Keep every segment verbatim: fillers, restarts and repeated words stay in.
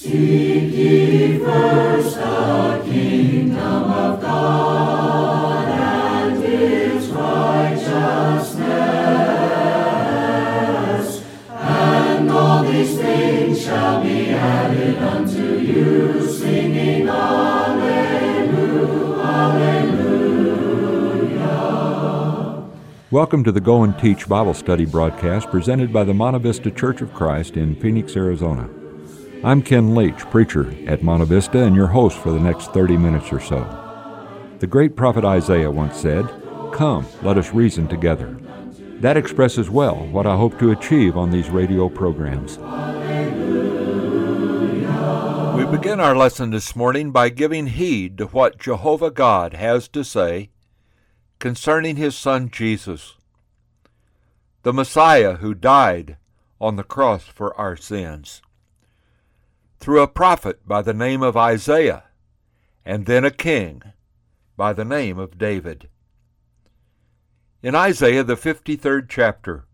Seek ye first the kingdom of God and His righteousness, and all these things shall be added unto you, singing Alleluia, Alleluia. Welcome to the Go and Teach Bible Study broadcast presented by the Monte Vista Church of Christ in Phoenix, Arizona. I'm Ken Leach, preacher at Monte Vista, and your host for the next thirty minutes or so. The great prophet Isaiah once said, "Come, let us reason together." That expresses well what I hope to achieve on these radio programs. We begin our lesson this morning by giving heed to what Jehovah God has to say concerning His Son Jesus, the Messiah who died on the cross for our sins, through a prophet by the name of Isaiah, and then a king by the name of David. In Isaiah, the fifty-third chapter,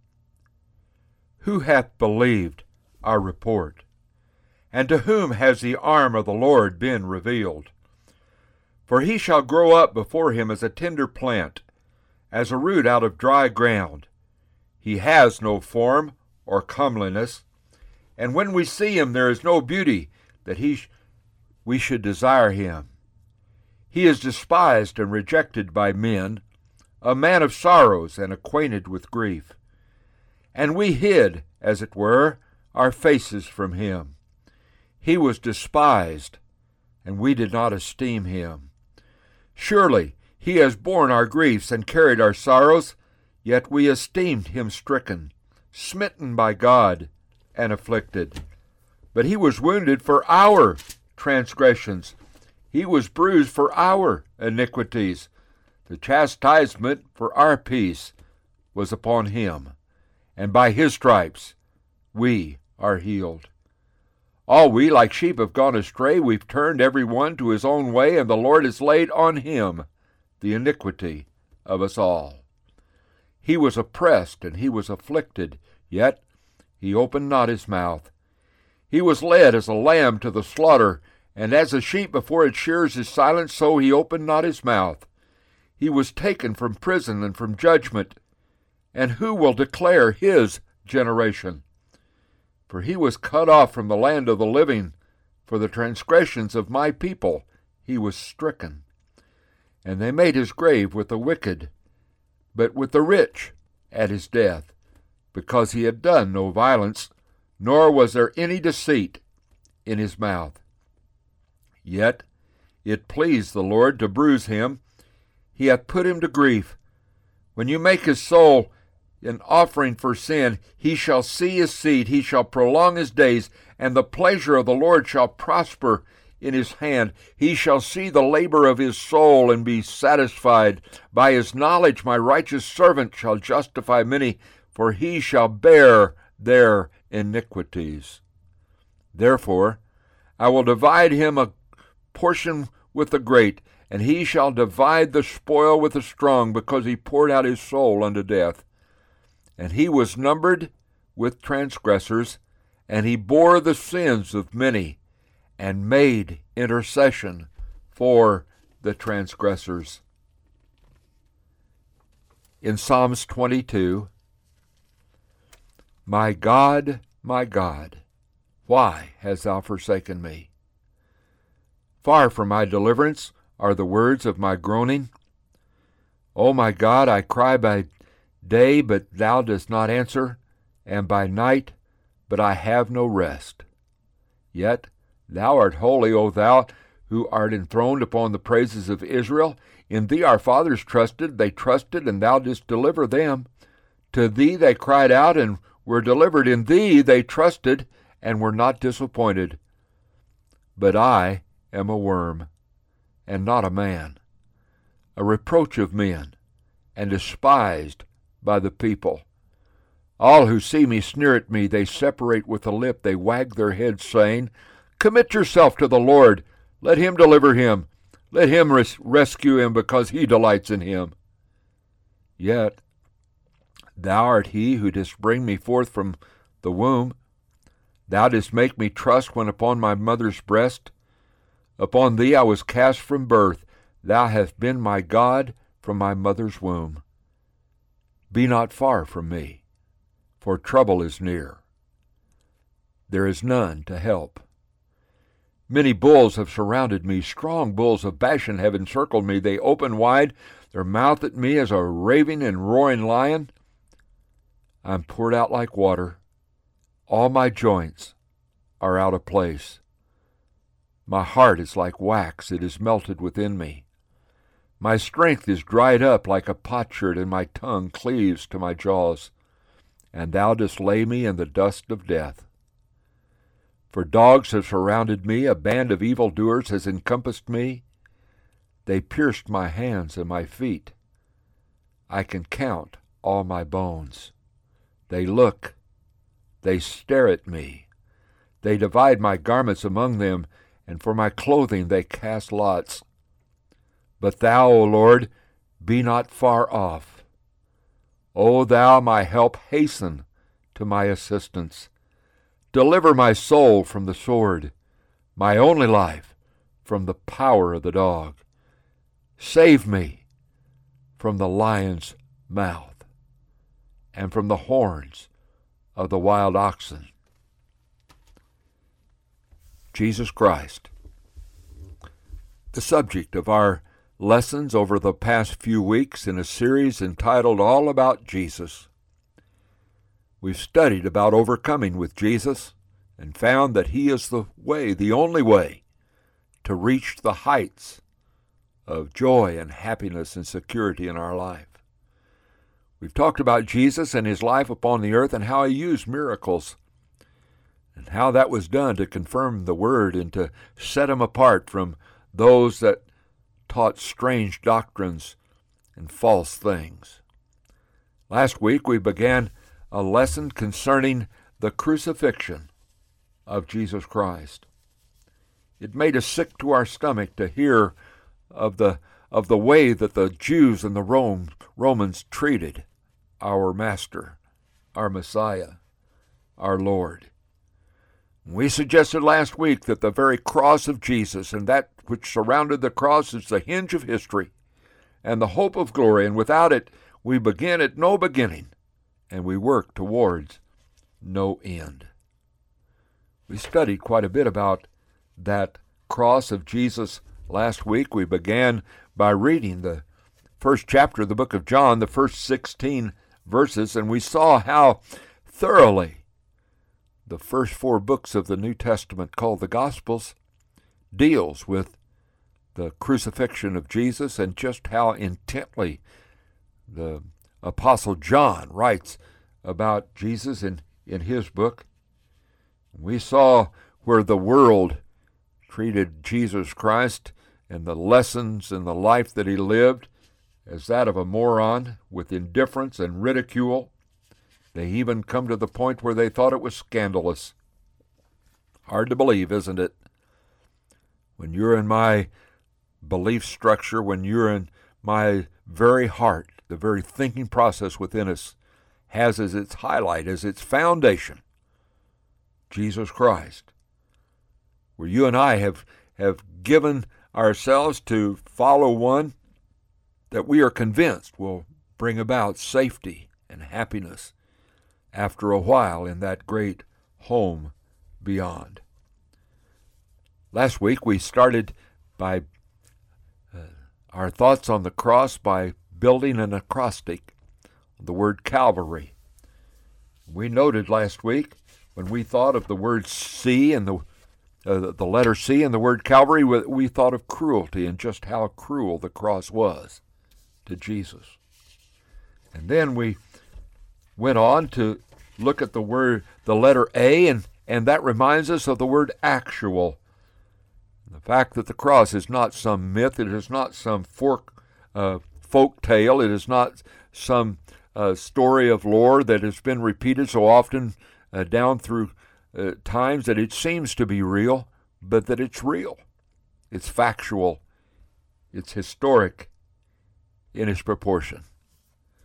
"Who hath believed our report? And to whom has the arm of the Lord been revealed? For he shall grow up before him as a tender plant, as a root out of dry ground. He has no form or comeliness, and when we see him there is no beauty that he sh- we should desire him. He is despised and rejected by men, a man of sorrows and acquainted with grief. And we hid, as it were, our faces from him. He was despised, and we did not esteem him. Surely he has borne our griefs and carried our sorrows, yet we esteemed him stricken, smitten by God, and afflicted. But he was wounded for our transgressions. He was bruised for our iniquities. The chastisement for our peace was upon him, and by his stripes we are healed. All we like sheep have gone astray. We've turned every one to his own way, and the Lord has laid on him the iniquity of us all. He was oppressed and he was afflicted, yet he opened not his mouth. He was led as a lamb to the slaughter, and as a sheep before its shearers is silent, so he opened not his mouth. He was taken from prison and from judgment, and who will declare his generation? For he was cut off from the land of the living. For the transgressions of my people he was stricken. And they made his grave with the wicked, but with the rich at his death, because he had done no violence, nor was there any deceit in his mouth. Yet it pleased the Lord to bruise him. He hath put him to grief. When you make his soul an offering for sin, he shall see his seed, he shall prolong his days, and the pleasure of the Lord shall prosper in his hand. He shall see the labor of his soul and be satisfied. By his knowledge my righteous servant shall justify many, for he shall bear their iniquities. Therefore I will divide him a portion with the great, and he shall divide the spoil with the strong, because he poured out his soul unto death. And he was numbered with transgressors, and he bore the sins of many, and made intercession for the transgressors. In Psalms twenty-two, "My God, my God, why hast thou forsaken me? Far from my deliverance are the words of my groaning. O my God, I cry by day, but thou dost not answer, and by night, but I have no rest. Yet thou art holy, O thou who art enthroned upon the praises of Israel. In thee our fathers trusted, they trusted, and thou didst deliver them. To thee they cried out, and were delivered. In thee they trusted, and were not disappointed. But I am a worm, and not a man, a reproach of men, and despised by the people. All who see me sneer at me, they separate with the lip, they wag their heads, saying, Commit yourself to the Lord, let him deliver him, let him res- rescue him, because he delights in him. Yet thou art he who didst bring me forth from the womb. Thou didst make me trust when upon my mother's breast. Upon thee I was cast from birth. Thou hast been my God from my mother's womb. Be not far from me, for trouble is near. There is none to help. Many bulls have surrounded me. Strong bulls of Bashan have encircled me. They open wide their mouth at me as a raving and roaring lion. I am poured out like water. All my joints are out of place. My heart is like wax. It is melted within me. My strength is dried up like a potsherd, and my tongue cleaves to my jaws. And thou dost lay me in the dust of death. For dogs have surrounded me, a band of evildoers has encompassed me. They pierced my hands and my feet. I can count all my bones. They look, they stare at me. They divide my garments among them, and for my clothing they cast lots. But thou, O Lord, be not far off. O thou, my help, hasten to my assistance. Deliver my soul from the sword, my only life from the power of the dog. Save me from the lion's mouth and from the horns of the wild oxen. Jesus Christ, the subject of our lessons over the past few weeks in a series entitled All About Jesus. We've studied about overcoming with Jesus and found that he is the way, the only way, to reach the heights of joy and happiness and security in our life. We've talked about Jesus and his life upon the earth and how he used miracles and how that was done to confirm the word and to set him apart from those that taught strange doctrines and false things. Last week we began a lesson concerning the crucifixion of Jesus Christ. It made us sick to our stomach to hear of the of the way that the Jews and the Rome, Romans treated our Master, our Messiah, our Lord. We suggested last week that the very cross of Jesus and that which surrounded the cross is the hinge of history and the hope of glory, and without it we begin at no beginning, and we work towards no end. We studied quite a bit about that cross of Jesus last week. We began by reading the first chapter of the book of John, the first sixteen verses, and we saw how thoroughly the first four books of the New Testament, called the Gospels, deals with the crucifixion of Jesus, and just how intently the Apostle John writes about Jesus in, in his book. We saw where the world treated Jesus Christ and the lessons and the life that he lived as that of a moron, with indifference and ridicule. They even come to the point where they thought it was scandalous. Hard to believe, isn't it? When you're in my belief structure, when you're in my very heart, the very thinking process within us has as its highlight, as its foundation, Jesus Christ, where you and I have, have given ourselves to follow one that we are convinced will bring about safety and happiness after a while in that great home beyond. Last week we started by uh, our thoughts on the cross by building an acrostic, the word Calvary. We noted last week when we thought of the word C and the uh, the letter C and the word Calvary, we, we thought of cruelty and just how cruel the cross was to Jesus. And then we went on to look at the word, the letter A, and, and that reminds us of the word actual. The fact that the cross is not some myth, it is not some folk, uh, folk tale, it is not some uh, story of lore that has been repeated so often uh, down through uh, times that it seems to be real, but that it's real. It's factual. It's historic in its proportion.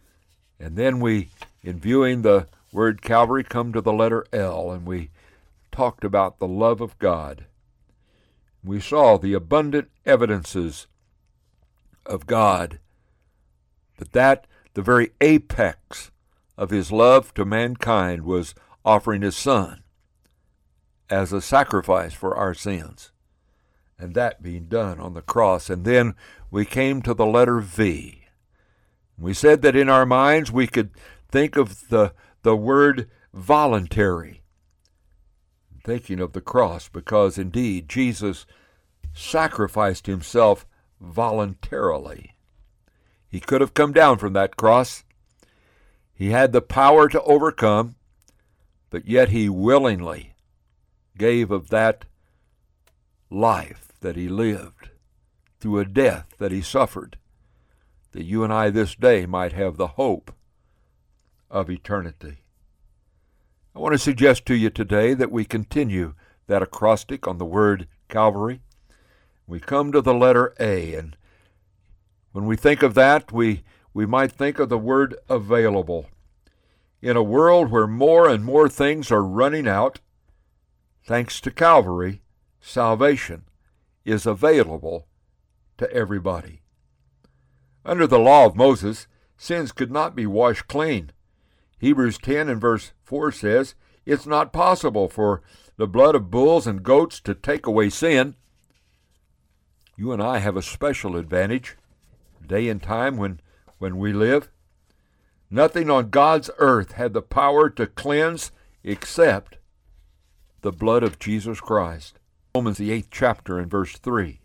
And then we, in viewing the word Calvary, come to the letter L, and we talked about the love of God. We saw the abundant evidences of God, but that the very apex of his love to mankind was offering his Son as a sacrifice for our sins, and that being done on the cross. And then we came to the letter V. We said that in our minds we could think of the, the word voluntary, thinking of the cross, because indeed Jesus sacrificed himself voluntarily. He could have come down from that cross. He had the power to overcome, but yet he willingly gave of that life that he lived through a death that he suffered, that you and I this day might have the hope of eternity. I want to suggest to you today that we continue that acrostic on the word Calvary. We come to the letter A, and when we think of that, we, we might think of the word available. In a world where more and more things are running out, thanks to Calvary, salvation is available to everybody. Under the law of Moses, sins could not be washed clean. Hebrews ten and verse four says, it's not possible for the blood of bulls and goats to take away sin. You and I have a special advantage, day and time when, when we live. Nothing on God's earth had the power to cleanse except the blood of Jesus Christ. Romans the eighth chapter and verse three.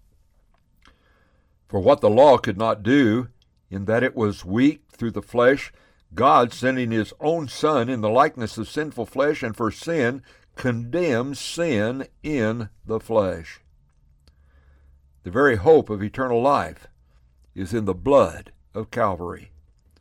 For what the law could not do, in that it was weak through the flesh, God, sending his own Son in the likeness of sinful flesh, and for sin, condemns sin in the flesh. The very hope of eternal life is in the blood of Calvary.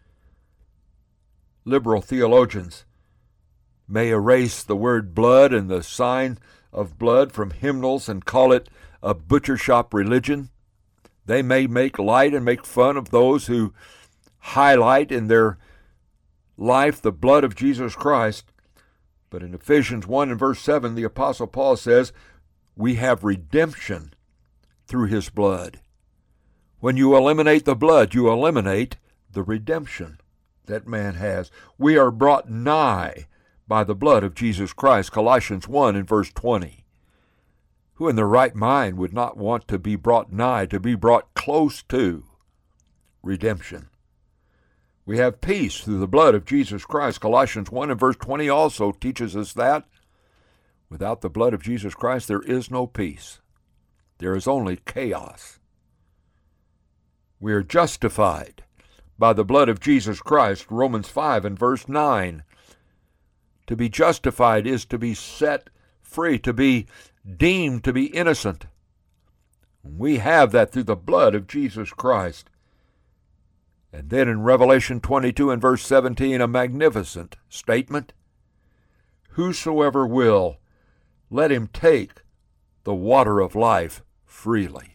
Liberal theologians may erase the word blood and the sign of blood from hymnals and call it a butcher shop religion. They may make light and make fun of those who highlight in their life the blood of Jesus Christ. But in Ephesians one and verse seven, the Apostle Paul says, we have redemption through his blood. When you eliminate the blood, you eliminate the redemption that man has. We are brought nigh by the blood of Jesus Christ, Colossians one and verse twenty. Who in their right mind would not want to be brought nigh, to be brought close to redemption? We have peace through the blood of Jesus Christ. Colossians one and verse twenty also teaches us that without the blood of Jesus Christ there is no peace. There is only chaos. We are justified by the blood of Jesus Christ. Romans five and verse nine. To be justified is to be set free, to be deemed to be innocent. We have that through the blood of Jesus Christ. And then in Revelation twenty-two and verse seventeen, a magnificent statement. Whosoever will, let him take the water of life freely.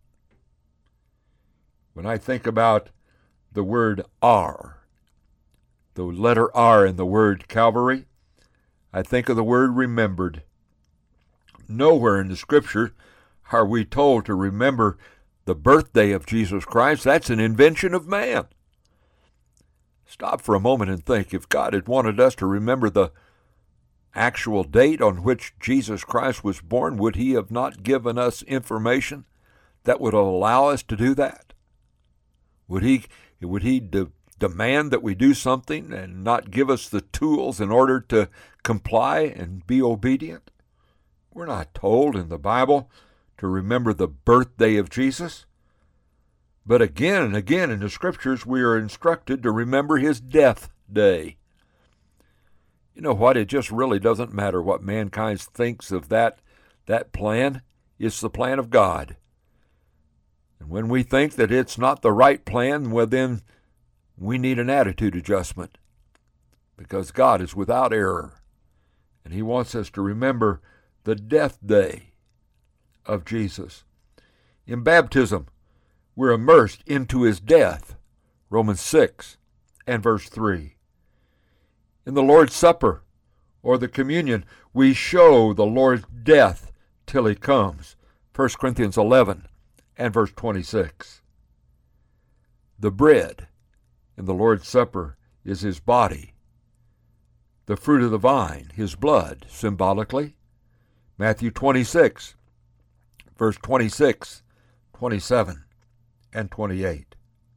When I think about the word R, the letter R in the word Calvary, I think of the word remembered. Nowhere in the Scripture are we told to remember the birthday of Jesus Christ. That's an invention of man. Stop for a moment and think. If God had wanted us to remember the actual date on which Jesus Christ was born, would he have not given us information that would allow us to do that? Would he, would he de- demand that we do something and not give us the tools in order to comply and be obedient? We're not told in the Bible to remember the birthday of Jesus. But again and again in the Scriptures we are instructed to remember his death day. You know what? It just really doesn't matter what mankind thinks of that, that plan. It's the plan of God. And when we think that it's not the right plan, well then we need an attitude adjustment. Because God is without error. And he wants us to remember the death day of Jesus. In baptism, we're immersed into his death, Romans six and verse three. In the Lord's Supper, or the communion, we show the Lord's death till he comes. First Corinthians eleven and verse twenty-six. The bread in the Lord's Supper is his body. The fruit of the vine, his blood, symbolically. Matthew twenty-six, verse twenty-six, twenty-seven, and twenty-eight.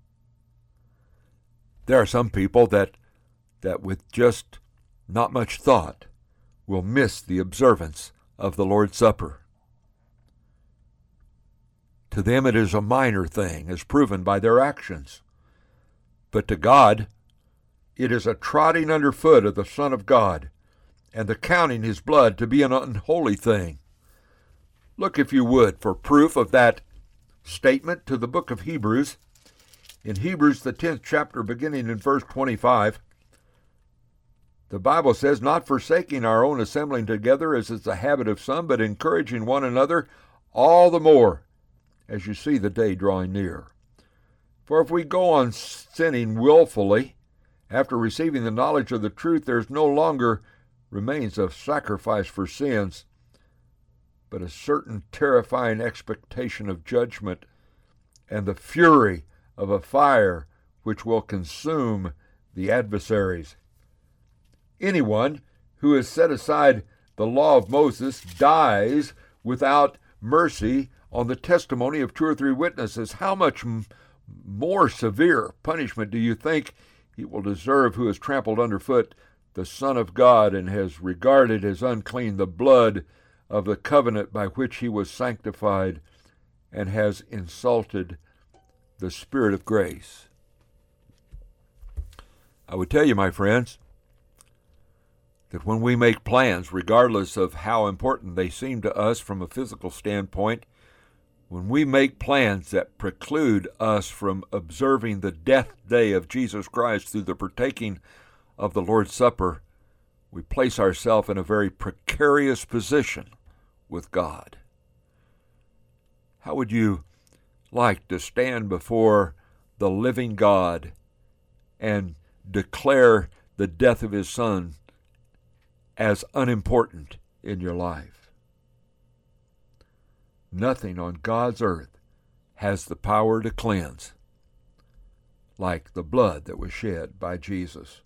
There are some people that, that with just not much thought, will miss the observance of the Lord's Supper. To them it is a minor thing, as proven by their actions. But to God, it is a trotting underfoot of the Son of God, and the counting his blood to be an unholy thing. Look, if you would, for proof of that statement to the book of Hebrews. In Hebrews, the tenth chapter, beginning in verse twenty-five, the Bible says, "Not forsaking our own assembling together, as is the habit of some, but encouraging one another all the more, as you see the day drawing near. For if we go on sinning willfully, after receiving the knowledge of the truth, there is no longer remains a sacrifice for sins, but a certain terrifying expectation of judgment and the fury of a fire which will consume the adversaries. Anyone who has set aside the law of Moses dies without mercy on the testimony of two or three witnesses. How much m- more severe punishment do you think he will deserve who has trampled underfoot the Son of God and has regarded as unclean the blood of the covenant by which he was sanctified and has insulted the Spirit of grace?" I would tell you, my friends, that when we make plans, regardless of how important they seem to us from a physical standpoint, when we make plans that preclude us from observing the death day of Jesus Christ through the partaking of the Lord's Supper, we place ourselves in a very precarious position with God. How would you like to stand before the living God and declare the death of his Son as unimportant in your life? Nothing on God's earth has the power to cleanse like the blood that was shed by Jesus.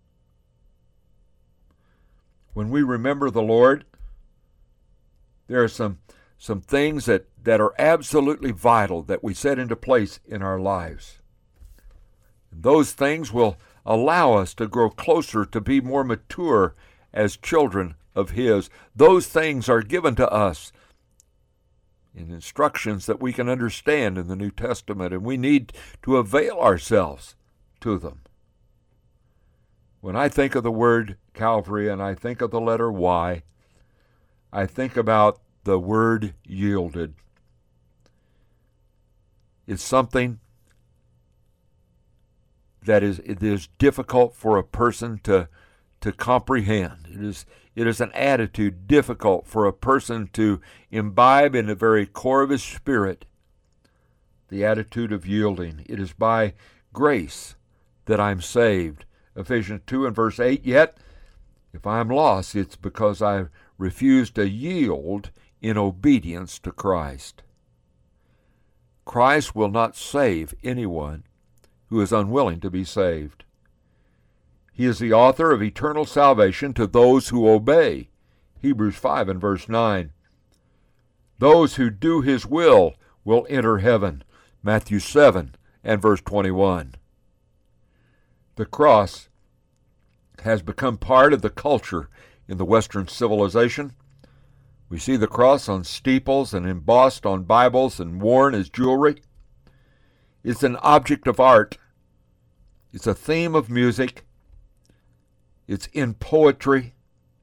When we remember the Lord, there are some, some things that, that are absolutely vital that we set into place in our lives. And those things will allow us to grow closer, to be more mature as children of his. Those things are given to us in instructions that we can understand in the New Testament, and we need to avail ourselves to them. When I think of the word Calvary and I think of the letter Y, I think about the word yielded. It's something that is it is difficult for a person to to comprehend. It is it is an attitude difficult for a person to imbibe in the very core of his spirit, the attitude of yielding. It is by grace that I'm saved. Ephesians two and verse eight, "Yet if I'm lost, it's because I refused to yield in obedience to Christ." Christ will not save anyone who is unwilling to be saved. He is the author of eternal salvation to those who obey. Hebrews five and verse nine. Those who do his will will enter heaven. Matthew seven and verse twenty-one. The cross has become part of the culture in the Western civilization. We see the cross on steeples and embossed on Bibles and worn as jewelry. It's an object of art. It's a theme of music. It's in poetry.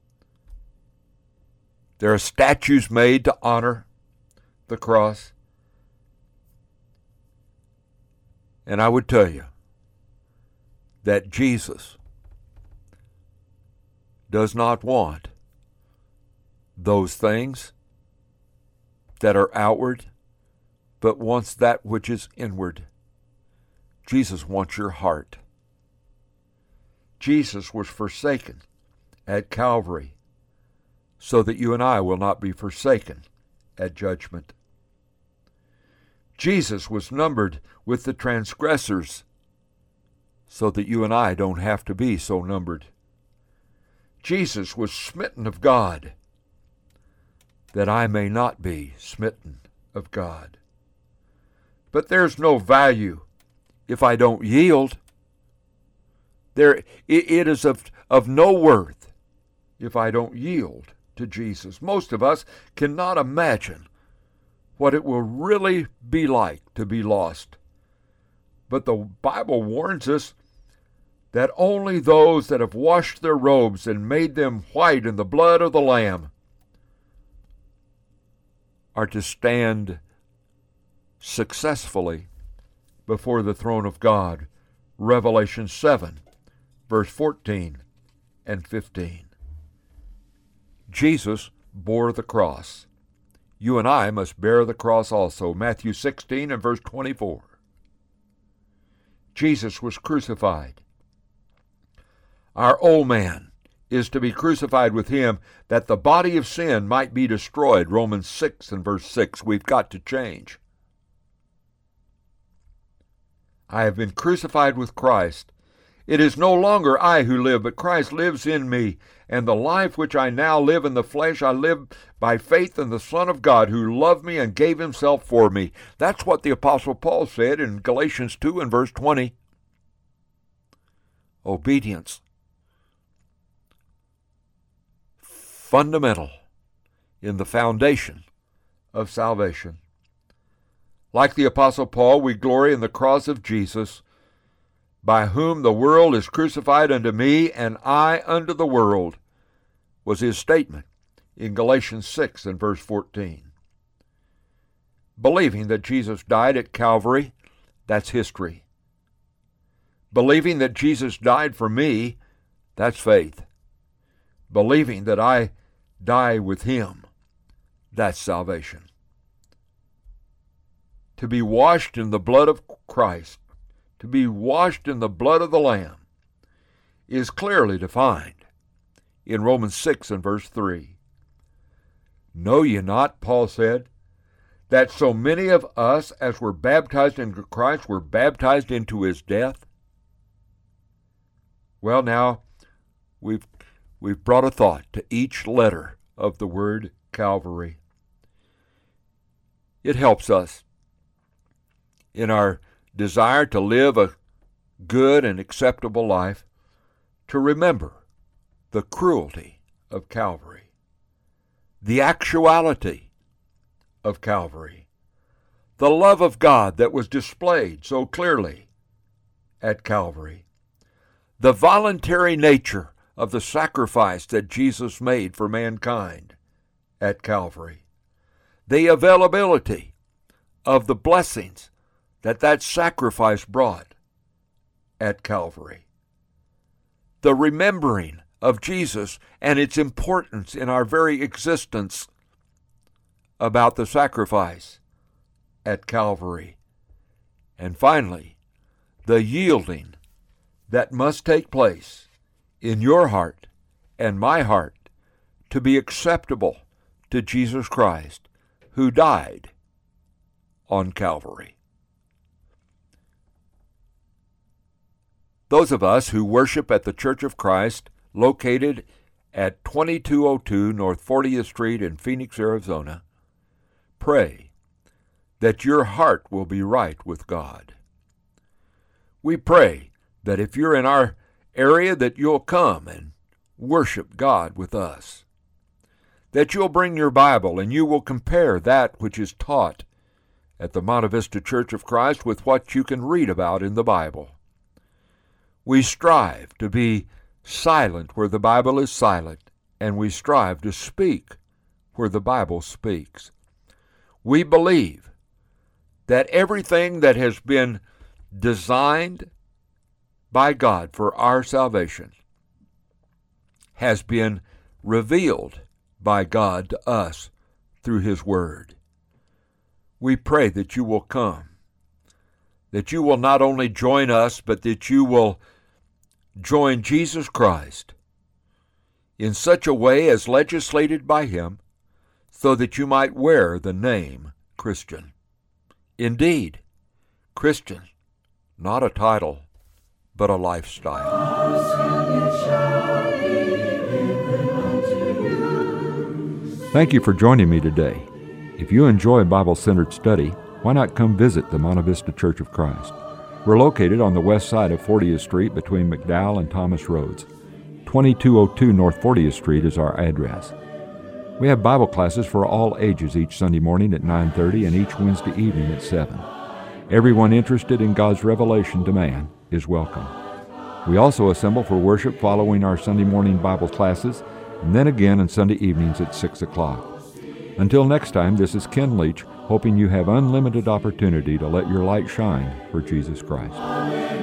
There are statues made to honor the cross. And I would tell you that Jesus does not want those things that are outward, but wants that which is inward. Jesus wants your heart. Jesus was forsaken at Calvary, so that you and I will not be forsaken at judgment. Jesus was numbered with the transgressors, so that you and I don't have to be so numbered. Jesus was smitten of God, that I may not be smitten of God. But there's no value if I don't yield. There, it, it is of, of no worth if I don't yield to Jesus. Most of us cannot imagine what it will really be like to be lost. But the Bible warns us that only those that have washed their robes and made them white in the blood of the Lamb are to stand successfully before the throne of God. Revelation seven, verse fourteen and fifteen. Jesus bore the cross. You and I must bear the cross also. Matthew sixteen and verse twenty-four. Jesus was crucified. Our old man is to be crucified with him, that the body of sin might be destroyed. Romans six and verse six. We've got to change. I have been crucified with Christ. It is no longer I who live, but Christ lives in me. And the life which I now live in the flesh, I live by faith in the Son of God, who loved me and gave himself for me. That's what the Apostle Paul said in Galatians two and verse twenty. Obedience. Fundamental in the foundation of salvation. Like the Apostle Paul, we glory in the cross of Jesus, by whom the world is crucified unto me, and I unto the world, was his statement in Galatians six and verse fourteen. Believing that Jesus died at Calvary, that's history. Believing that Jesus died for me, that's faith. Believing that I die with him, that's salvation. To be washed in the blood of Christ, to be washed in the blood of the Lamb, is clearly defined in Romans six and verse three. Know ye not, Paul said, that so many of us as were baptized into Christ were baptized into his death? Well, now, we've, we've brought a thought to each letter of the word Calvary. It helps us in our desire to live a good and acceptable life to remember the cruelty of Calvary, the actuality of Calvary, the love of God that was displayed so clearly at Calvary, the voluntary nature of the sacrifice that Jesus made for mankind at Calvary, the availability of the blessings that that sacrifice brought at Calvary, the remembering of Jesus and its importance in our very existence about the sacrifice at Calvary, and finally, the yielding that must take place in your heart and my heart to be acceptable to Jesus Christ, who died on Calvary. Those of us who worship at the Church of Christ, located at twenty-two oh two North fortieth Street in Phoenix, Arizona, pray that your heart will be right with God. We pray that if you're in our area, that you'll come and worship God with us, that you'll bring your Bible and you will compare that which is taught at the Monte Vista Church of Christ with what you can read about in the Bible. We strive to be silent where the Bible is silent, and we strive to speak where the Bible speaks. We believe that everything that has been designed by God for our salvation has been revealed by God to us through his word. We pray that you will come, that you will not only join us, but that you will join Jesus Christ in such a way as legislated by him, so that you might wear the name Christian. Indeed, Christian, not a title, but a lifestyle. Thank you for joining me today. If you enjoy Bible-centered study, why not come visit the Monte Vista Church of Christ? We're located on the west side of fortieth Street between McDowell and Thomas Roads. twenty-two oh two North fortieth Street is our address. We have Bible classes for all ages each Sunday morning at nine thirty and each Wednesday evening at seven. Everyone interested in God's revelation to man is welcome. We also assemble for worship following our Sunday morning Bible classes, and then again on Sunday evenings at six o'clock. Until next time, this is Ken Leach, hoping you have unlimited opportunity to let your light shine for Jesus Christ.